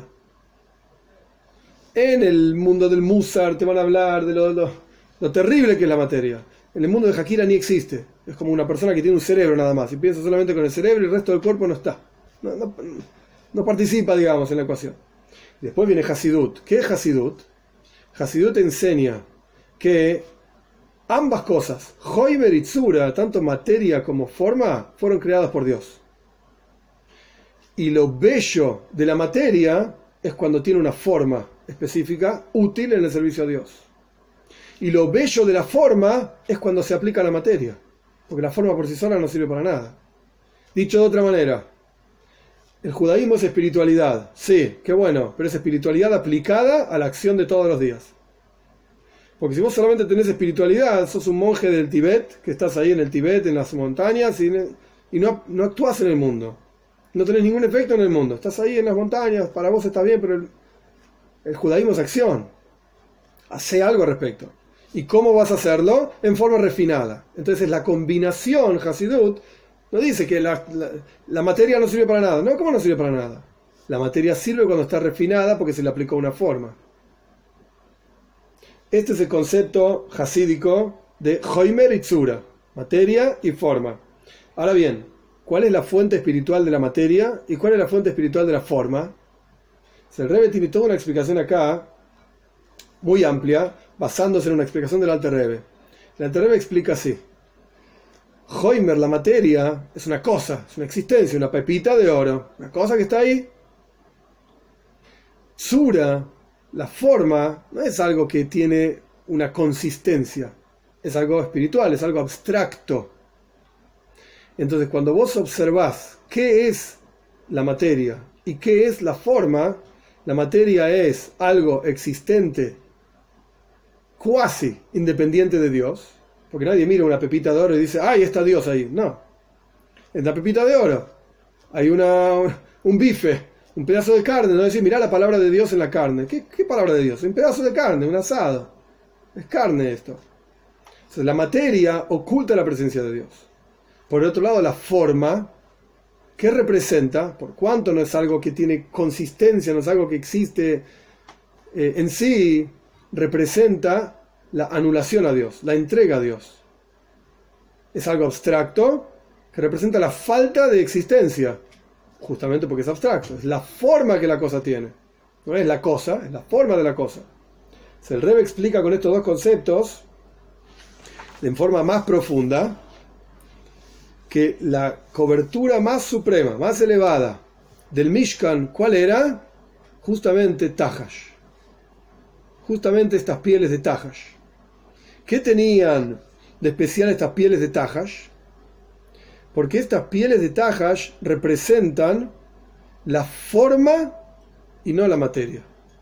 En el mundo del Musar te van a hablar de lo terrible que es la materia. En el mundo de Hakira ni existe. Es como una persona que tiene un cerebro nada más. Y piensa solamente con el cerebro y el resto del cuerpo no está. No participa, digamos, en la ecuación. Después viene Hasidut. ¿Qué es Hasidut? Hasidut enseña que ambas cosas, Hoimer y Tzura, tanto materia como forma, fueron creadas por Dios. Y lo bello de la materia es cuando tiene una forma específica, útil en el servicio a Dios. Y lo bello de la forma es cuando se aplica a la materia, porque la forma por sí sola no sirve para nada. Dicho de otra manera, el judaísmo es espiritualidad, sí, qué bueno, pero es espiritualidad aplicada a la acción de todos los días. Porque si vos solamente tenés espiritualidad, sos un monje del Tíbet, que estás ahí en el Tíbet, en las montañas, y no actúas en el mundo. No tenés ningún efecto en el mundo. Estás ahí en las montañas, para vos está bien, pero el judaísmo es acción. Hacé algo al respecto. ¿Y cómo vas a hacerlo? En forma refinada. Entonces la combinación Hasidut no dice que la materia no sirve para nada. No, ¿cómo no sirve para nada? La materia sirve cuando está refinada porque se le aplicó una forma. Este es el concepto hasídico de Hoimer y Tzura, materia y forma. Ahora bien, ¿cuál es la fuente espiritual de la materia y cuál es la fuente espiritual de la forma? El Rebbe tiene toda una explicación acá, muy amplia, basándose en una explicación del Alter Rebbe. El Alter Rebbe explica así. Hoimer, la materia, es una cosa, es una existencia, una pepita de oro, una cosa que está ahí. Tzura, la forma, no es algo que tiene una consistencia, es algo espiritual, es algo abstracto. Entonces, cuando vos observás qué es la materia y qué es la forma, la materia es algo existente, cuasi independiente de Dios, porque nadie mira una pepita de oro y dice, ¡ay, está Dios ahí! No, es la pepita de oro. Hay un bife, un pedazo de carne, no decir, mirá la palabra de Dios en la carne. ¿Qué palabra de Dios? Un pedazo de carne, un asado. Es carne esto. Entonces, la materia oculta la presencia de Dios. Por otro lado, la forma, ¿qué representa? Por cuanto no es algo que tiene consistencia, no es algo que existe en sí, representa la anulación a Dios, la entrega a Dios. Es algo abstracto que representa la falta de existencia, justamente porque es abstracto. Es la forma que la cosa tiene. No es la cosa, es la forma de la cosa. El Rebbe explica con estos dos conceptos, en forma más profunda, que la cobertura más suprema, más elevada del Mishkan, ¿cuál era? Justamente Tahash. Justamente estas pieles de Tahash. ¿Qué tenían de especial estas pieles de Tahash? Porque estas pieles de Tahash representan la forma y no la materia.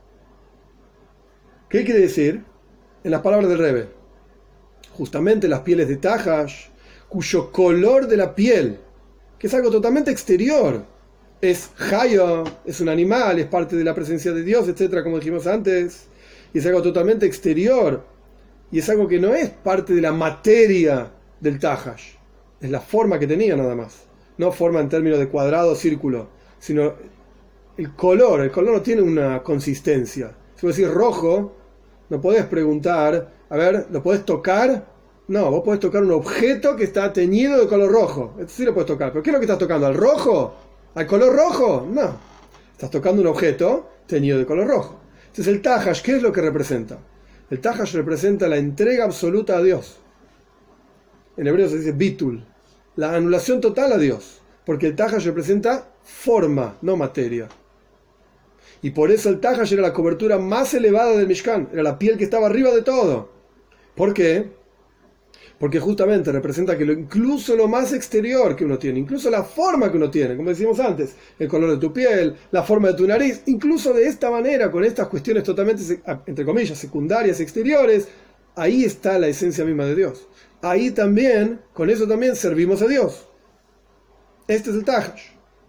¿Qué quiere decir? En las palabras del Rebbe, justamente las pieles de Tahash, cuyo color de la piel, que es algo totalmente exterior, es Haya, es un animal, es parte de la presencia de Dios, etcétera, como dijimos antes, y es algo totalmente exterior, y es algo que no es parte de la materia del Tahash, es la forma que tenía nada más, no forma en términos de cuadrado o círculo, sino el color no tiene una consistencia. Si vos decís rojo, no podés preguntar, a ver, ¿lo podés tocar? No, vos podés tocar un objeto que está teñido de color rojo. Esto sí lo podés tocar. ¿Pero qué es lo que estás tocando? ¿Al rojo? ¿Al color rojo? No. Estás tocando un objeto teñido de color rojo. Entonces el Tahash, ¿qué es lo que representa? El Tahash representa la entrega absoluta a Dios. En hebreo se dice bitul, la anulación total a Dios. Porque el Tahash representa forma, no materia. Y por eso el Tahash era la cobertura más elevada del Mishkan. Era la piel que estaba arriba de todo. ¿Por qué? Porque justamente representa que incluso lo más exterior que uno tiene, incluso la forma que uno tiene, como decimos antes, el color de tu piel, la forma de tu nariz, incluso de esta manera, con estas cuestiones totalmente, entre comillas, secundarias, exteriores, ahí está la esencia misma de Dios. Ahí también, con eso también servimos a Dios. Este es el Tahash.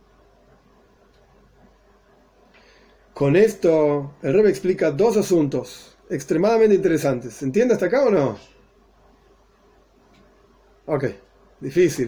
Con esto, el Rebbe explica dos asuntos extremadamente interesantes. ¿Se entiende hasta acá o no? Ok, difícil.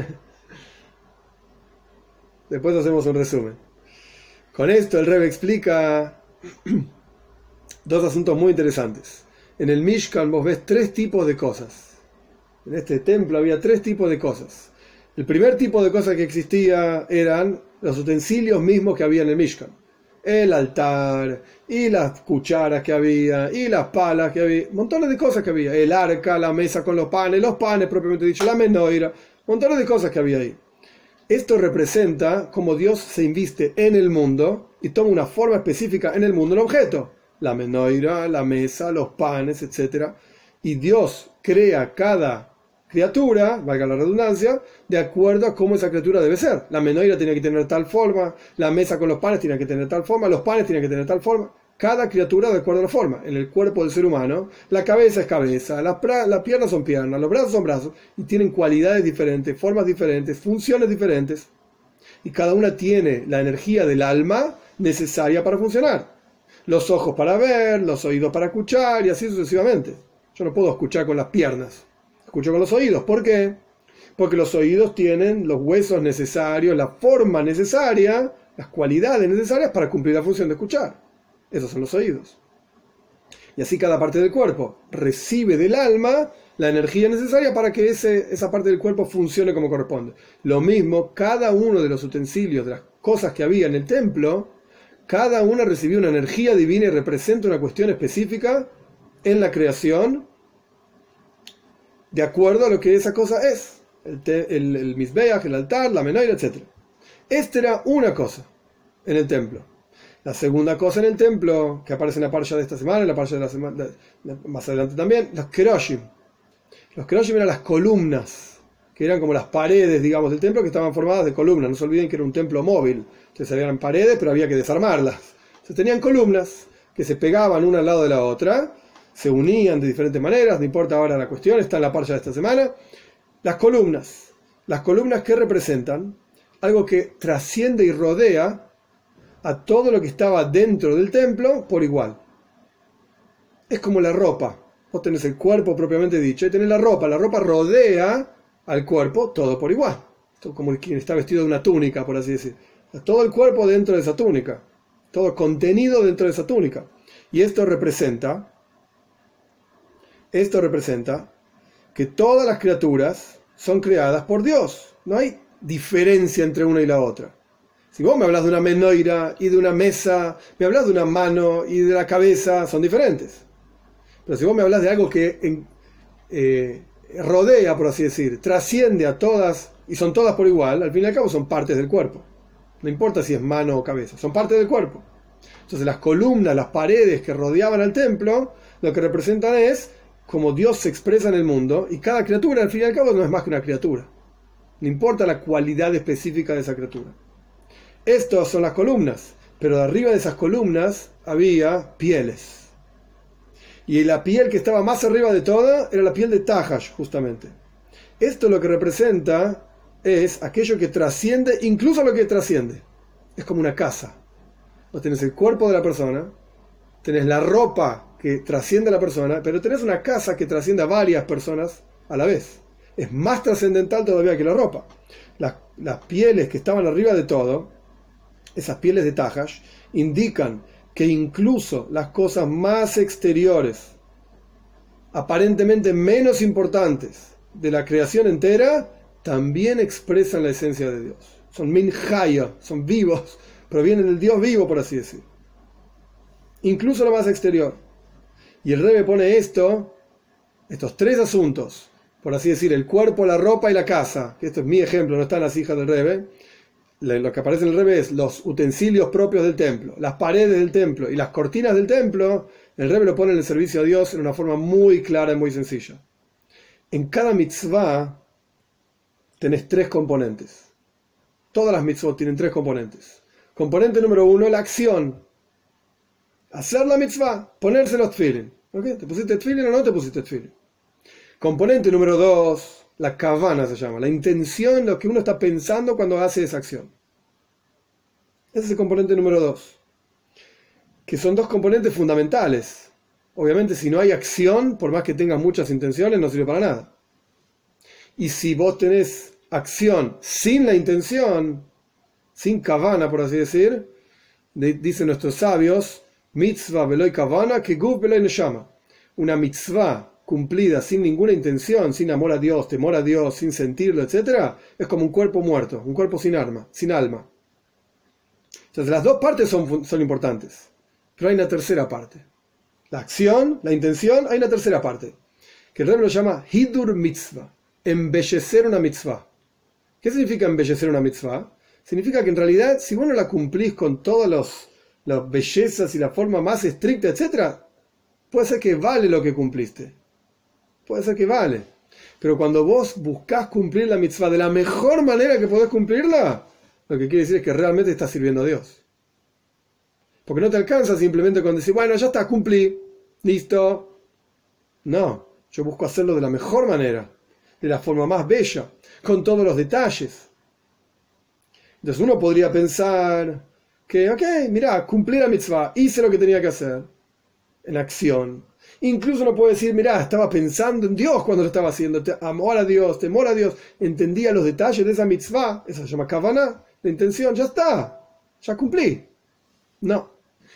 Después hacemos un resumen. Con esto el Rebbe explica dos asuntos muy interesantes. En el Mishkan vos ves tres tipos de cosas. En este templo había tres tipos de cosas. El primer tipo de cosas que existía eran los utensilios mismos que había en el Mishkan. El altar, y las cucharas que había, y las palas que había, montones de cosas que había, el arca, la mesa con los panes propiamente dicho, la menoira, montones de cosas que había ahí. Esto representa cómo Dios se inviste en el mundo y toma una forma específica en el mundo, un objeto, la menoira, la mesa, los panes, etc. Y Dios crea cada criatura, valga la redundancia, de acuerdo a cómo esa criatura debe ser. La menoira tiene que tener tal forma, la mesa con los panes tiene que tener tal forma, los panes tienen que tener tal forma. Cada criatura de acuerdo a la forma. En el cuerpo del ser humano, la cabeza es cabeza, las piernas son piernas, los brazos son brazos, y tienen cualidades diferentes, formas diferentes, funciones diferentes. Y cada una tiene la energía del alma necesaria para funcionar. Los ojos para ver, los oídos para escuchar, y así sucesivamente. Yo no puedo escuchar con las piernas. Escucho con los oídos. ¿Por qué? Porque los oídos tienen los huesos necesarios, la forma necesaria, las cualidades necesarias para cumplir la función de escuchar. Esos son los oídos. Y así cada parte del cuerpo recibe del alma la energía necesaria para que esa parte del cuerpo funcione como corresponde. Lo mismo, cada uno de los utensilios, de las cosas que había en el templo, cada una recibió una energía divina y representa una cuestión específica en la creación, de acuerdo a lo que esa cosa es. El Mizbeach, el altar, la menorá, etc. Esta era una cosa en el templo. La segunda cosa en el templo, que aparece en la parsha de esta semana, en la parsha de la semana más adelante también, los keroshim. Los keroshim eran las columnas, que eran como las paredes, digamos, del templo, que estaban formadas de columnas. No se olviden que era un templo móvil. Entonces habían paredes, pero había que desarmarlas. Entonces tenían columnas que se pegaban una al lado de la otra, se unían de diferentes maneras, no importa ahora la cuestión, está en la parsha de esta semana. Las columnas que representan algo que trasciende y rodea a todo lo que estaba dentro del templo por igual. Es como la ropa. Vos tenés el cuerpo propiamente dicho y tenés la ropa rodea al cuerpo todo por igual. Como quien está vestido de una túnica, por así decir. Todo el cuerpo dentro de esa túnica, todo contenido dentro de esa túnica. Y esto representa que todas las criaturas son creadas por Dios. No hay diferencia entre una y la otra. Si vos me hablas de una menorá y de una mesa, me hablas de una mano y de la cabeza, son diferentes. Pero si vos me hablas de algo que rodea, por así decir, trasciende a todas y son todas por igual, al fin y al cabo son partes del cuerpo. No importa si es mano o cabeza, son parte del cuerpo. Entonces las columnas, las paredes que rodeaban al templo, lo que representan es como Dios se expresa en el mundo, y cada criatura al fin y al cabo no es más que una criatura. No importa la cualidad específica de esa criatura. Estas son las columnas, pero de arriba de esas columnas había pieles. Y la piel que estaba más arriba de toda era la piel de Tahash, justamente. Esto lo que representa es aquello que trasciende, incluso lo que trasciende. Es como una casa. Vos tenés el cuerpo de la persona, tenés la ropa que trasciende a la persona, pero tenés una casa que trasciende a varias personas a la vez. Es más trascendental todavía que la ropa. Las pieles que estaban arriba de todo, esas pieles de Tahash, indican que incluso las cosas más exteriores, aparentemente menos importantes de la creación entera, también expresan la esencia de Dios. Son min chaya, son vivos, provienen del Dios vivo, por así decir. Incluso lo más exterior. Y el Rebbe pone estos tres asuntos, por así decir, el cuerpo, la ropa y la casa, que esto es mi ejemplo, no están las hijas del Rebbe. Lo que aparece en el Rebbe es los utensilios propios del templo, las paredes del templo y las cortinas del templo. El Rebbe lo pone en el servicio a Dios en una forma muy clara y muy sencilla. En cada mitzvah tenés tres componentes. Todas las mitzvot tienen tres componentes. Componente número uno, la acción. Hacer la mitzvah, ponerse los tefilin. ¿Okay? ¿Te pusiste tefilin o no te pusiste tefilin? Componente número dos, la kavana se llama, la intención, lo que uno está pensando cuando hace esa acción. Ese es el componente número dos. Que son dos componentes fundamentales. Obviamente, si no hay acción, por más que tengas muchas intenciones, no sirve para nada. Y si vos tenés acción sin la intención, sin kavana, por así decir, dicen nuestros sabios, mitzvah veloy kavana que guf veloy neshama. Una mitzvah cumplida sin ninguna intención, sin amor a Dios, temor a Dios, sin sentirlo, etc., es como un cuerpo muerto, un cuerpo sin alma. Entonces las dos partes son importantes, pero hay una tercera parte. La acción, la intención, hay una tercera parte, que el Rebbe lo llama hidur mitzvah, embellecer una mitzvah. ¿Qué significa embellecer una mitzvah? Significa que en realidad, si vos no la cumplís con todas las bellezas y la forma más estricta, etc., puede ser que vale lo que cumpliste. Puede ser que vale. Pero cuando vos buscás cumplir la mitzvah de la mejor manera que podés cumplirla, lo que quiere decir es que realmente estás sirviendo a Dios. Porque no te alcanza simplemente con decir, bueno, ya está, cumplí, listo. No, yo busco hacerlo de la mejor manera, de la forma más bella, con todos los detalles. Entonces uno podría pensar que, ok, mirá, cumplí la mitzvah, hice lo que tenía que hacer, en acción. Incluso uno puede decir, mirá, estaba pensando en Dios cuando lo estaba haciendo, amor a Dios, temor a Dios, entendía los detalles de esa mitzvah, eso se llama kavanah, la intención, ya está, ya cumplí. No,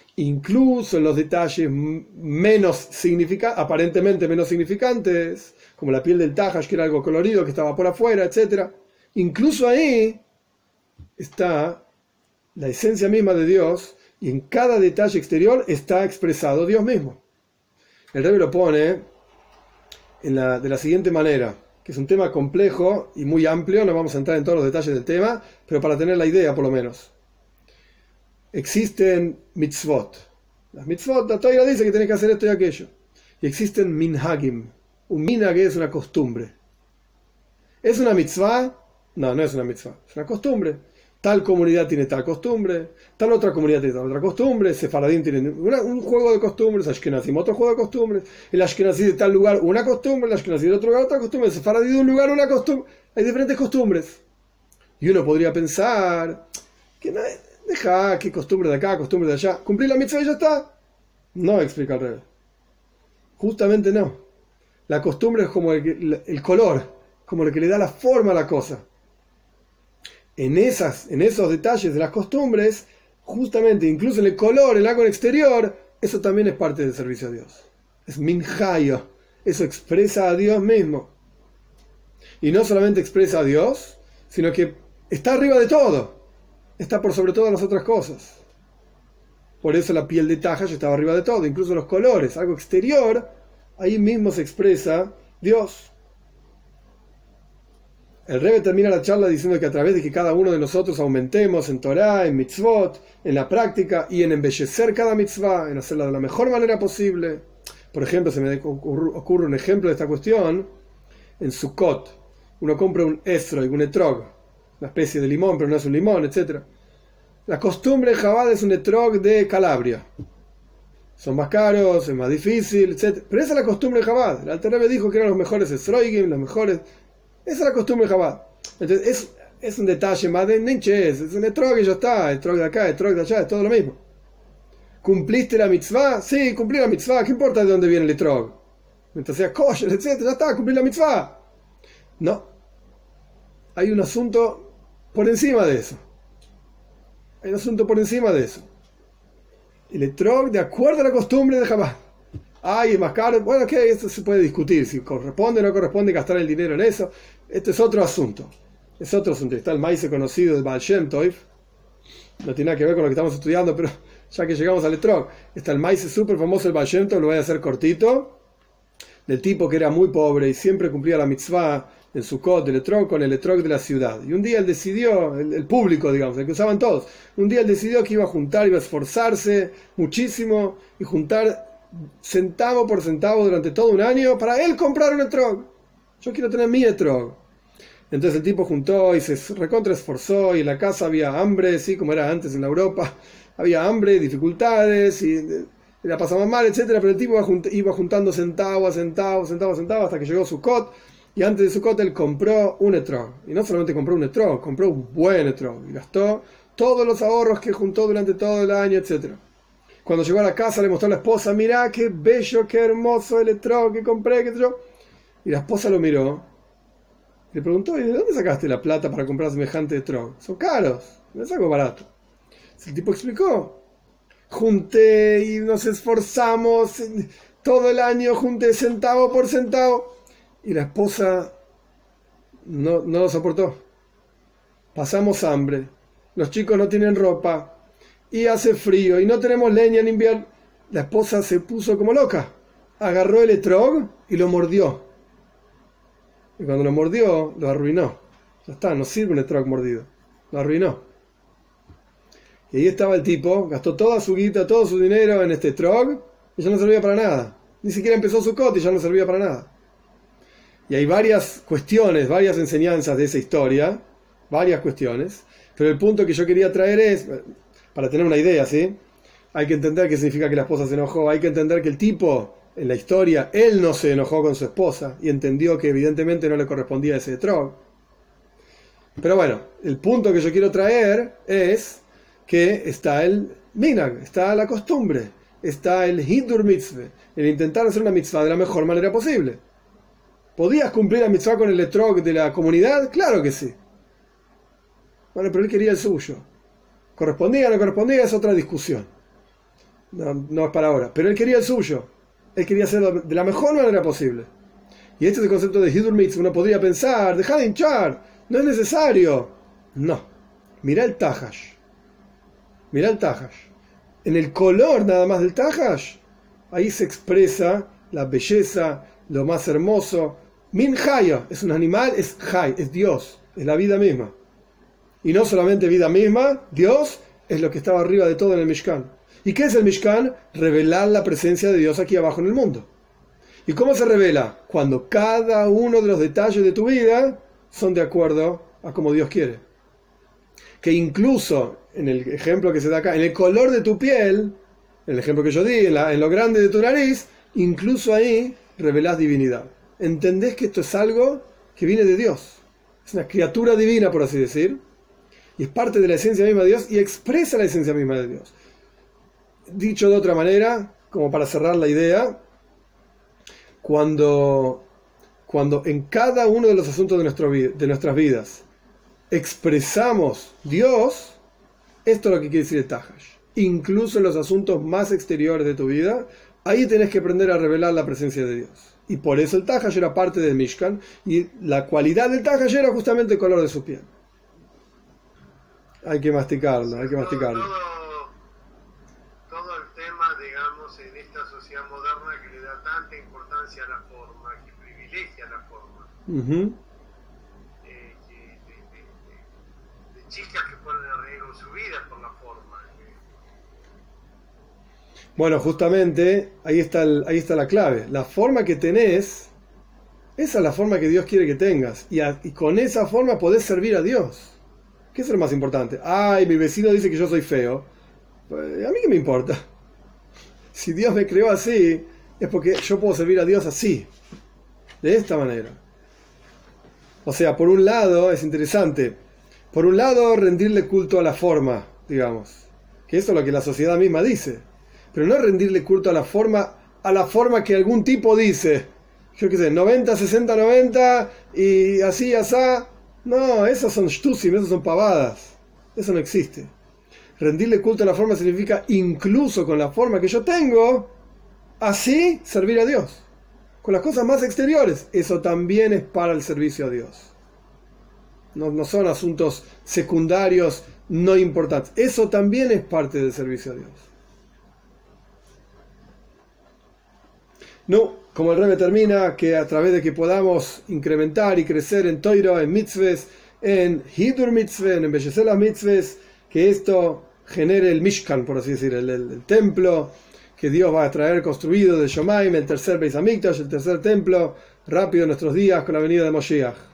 incluso en los detalles aparentemente menos significantes, como la piel del tajash, que era algo colorido, que estaba por afuera, etc. Incluso ahí está la esencia misma de Dios, y en cada detalle exterior está expresado Dios mismo. El Rebbe lo pone de la siguiente manera, que es un tema complejo y muy amplio, no vamos a entrar en todos los detalles del tema, pero para tener la idea por lo menos. Existen mitzvot. Las mitzvot, la Torah dice que tienes que hacer esto y aquello. Y existen minhagim. Un minhag es una costumbre. ¿Es una mitzvah? No, no es una mitzvah, es una costumbre. Tal comunidad tiene tal costumbre, tal otra comunidad tiene tal otra costumbre, Sefaradín tiene un juego de costumbres, Ashkenazim otro juego de costumbres, el Ashkenazí de tal lugar una costumbre, el Ashkenazí de otro lugar otra costumbre, el Sefaradí de un lugar una costumbre. Hay diferentes costumbres. Y uno podría pensar que no, deja que costumbre de acá, costumbre de allá, cumplir la mitzvah y ya está. No, explica el Rebbe. Justamente no. La costumbre es como el color, como lo que le da la forma a la cosa. En esos detalles de las costumbres, justamente, incluso en el color, en algo exterior, eso también es parte del servicio a Dios. Es minhayo, eso expresa a Dios mismo. Y no solamente expresa a Dios, sino que está arriba de todo, está por sobre todas las otras cosas. Por eso la piel de Tajash estaba arriba de todo, incluso los colores, algo exterior, ahí mismo se expresa Dios. El Rebbe termina la charla diciendo que a través de que cada uno de nosotros aumentemos en Torah, en mitzvot, en la práctica y en embellecer cada mitzvah, en hacerla de la mejor manera posible. Por ejemplo, se me ocurre un ejemplo de esta cuestión. En Sukkot, uno compra un esrog, un etrog, una especie de limón, pero no es un limón, etc. La costumbre en Chabad es un etrog de Calabria. Son más caros, es más difícil, etc. Pero esa es la costumbre en Chabad. El Alter Rebbe dijo que eran los mejores esrogim, los mejores... Esa es la costumbre de Chabad. Entonces es un detalle más de Ninches, es un etrog y ya está, etrog de acá, etrog de allá, es todo lo mismo. ¿Cumpliste la mitzvah? Sí, cumplí la mitzvah, ¿qué importa de dónde viene el etrog? Mientras sea kosher, etc., ya está, cumplí la mitzvah. No. Hay un asunto por encima de eso. Hay un asunto por encima de eso. El etrog, de acuerdo a la costumbre de Chabad. Ay, es más caro. Bueno, que esto se puede discutir, si corresponde o no corresponde gastar el dinero en eso. Este es otro asunto. Es otro asunto. Está el maíz conocido del Baal Shem Tov. No tiene nada que ver con lo que estamos estudiando, pero ya que llegamos al etrog, está el maíz súper famoso del Baal Shem Tov, lo voy a hacer cortito. Del tipo que era muy pobre y siempre cumplía la mitzvah en Sukkot del etrog con el etrog de la ciudad. Y un día él decidió, el público, digamos, el que usaban todos, un día él decidió que iba a juntar, iba a esforzarse muchísimo y juntar centavo por centavo durante todo un año para él comprar un etrog. Yo quiero tener mi etrog. Entonces el tipo juntó y se recontra esforzó, y en la casa había hambre, sí, como era antes en Europa, había hambre, dificultades y la pasaba mal, etcétera. Pero el tipo iba juntando centavo a centavo hasta que llegó Sukkot, y antes de Sukkot él compró un etrog. Y no solamente compró un etrog, compró un buen etrog y gastó todos los ahorros que juntó durante todo el año, etcétera. Cuando llegó a la casa le mostró a la esposa, mirá qué bello, qué hermoso el etrog que compré, qué sé yo. Y la esposa lo miró y le preguntó, ¿y de dónde sacaste la plata para comprar semejante etrog? Son caros, no es algo barato. El tipo explicó, junté y nos esforzamos todo el año, junté centavo por centavo. Y la esposa no lo soportó. Pasamos hambre, los chicos no tienen ropa, y hace frío, y no tenemos leña en invierno. La esposa se puso como loca. Agarró el etrog y lo mordió. Y cuando lo mordió, lo arruinó. Ya está, no sirve un etrog mordido. Lo arruinó. Y ahí estaba el tipo, gastó toda su guita, todo su dinero en este etrog, y ya no servía para nada. Ni siquiera empezó su cot y ya no servía para nada. Y hay varias cuestiones, varias enseñanzas de esa historia, varias cuestiones, pero el punto que yo quería traer es... Para tener una idea, ¿sí? Hay que entender qué significa que la esposa se enojó. Hay que entender que el tipo, en la historia, él no se enojó con su esposa y entendió que evidentemente no le correspondía ese etrog. Pero bueno, el punto que yo quiero traer es que está el minhag, está la costumbre, está el hidur mitzvah, el intentar hacer una mitzvah de la mejor manera posible. ¿Podías cumplir la mitzvah con el etrog de la comunidad? Claro que sí. Bueno, pero él quería el suyo. ¿Correspondía o no correspondía? Es otra discusión. No es para ahora. Pero él quería el suyo. Él quería hacerlo de la mejor manera posible. Y este es el concepto de Hidur Mitzvah. Uno podría pensar, deja de hinchar, no es necesario. No, mirá el Tahash. Mirá el Tahash. En el color nada más del Tahash, ahí se expresa la belleza, lo más hermoso. Min Haya, es un animal, es Hay, es Dios, es la vida misma. Y no solamente vida misma, Dios es lo que estaba arriba de todo en el Mishkan. ¿Y qué es el Mishkan? Revelar la presencia de Dios aquí abajo en el mundo. ¿Y cómo se revela? Cuando cada uno de los detalles de tu vida son de acuerdo a como Dios quiere. Que incluso, en el ejemplo que se da acá, en el color de tu piel, en el ejemplo que yo di, en lo grande de tu nariz, incluso ahí revelás divinidad. Entendés que esto es algo que viene de Dios. Es una criatura divina, por así decir, y es parte de la esencia misma de Dios y expresa la esencia misma de Dios. Dicho de otra manera, como para cerrar la idea, cuando en cada uno de los asuntos de nuestras vidas expresamos Dios, esto es lo que quiere decir el Tahash. Incluso en los asuntos más exteriores de tu vida, ahí tenés que aprender a revelar la presencia de Dios. Y por eso el Tahash era parte del Mishkan, y la cualidad del Tahash era justamente el color de su piel. Hay que masticarlo, hay que masticarlo. Todo el tema, digamos, en esta sociedad moderna que le da tanta importancia a la forma, que privilegia la forma. Uh-huh. De chicas que ponen en riesgo su vida por la forma. Bueno, justamente ahí está la clave. La forma que tenés, esa es la forma que Dios quiere que tengas. Y con esa forma podés servir a Dios. ¿Qué es lo más importante? Ay, mi vecino dice que yo soy feo. Pues, ¿a mí qué me importa? Si Dios me creó así, es porque yo puedo servir a Dios así. De esta manera. O sea, por un lado, es interesante. Por un lado, rendirle culto a la forma, digamos. Que eso es lo que la sociedad misma dice. Pero no rendirle culto a la forma que algún tipo dice. Yo qué sé, 90, 60, 90 y así, asá. No, esos son shtusim, esos son pavadas. Eso no existe. Rendirle culto a la forma significa incluso con la forma que yo tengo, así servir a Dios. Con las cosas más exteriores, eso también es para el servicio a Dios. No son asuntos secundarios no importantes. Eso también es parte del servicio a Dios. No, como el Rebbe termina, que a través de que podamos incrementar y crecer en Toiro, en mitzvahs, en Hidur mitzvah, en embellecer las mitzvahs, que esto genere el Mishkan, por así decir, el templo que Dios va a traer construido de Shomaim, el tercer Beis Hamikdash, el tercer templo, rápido en nuestros días con la venida de Moshiach.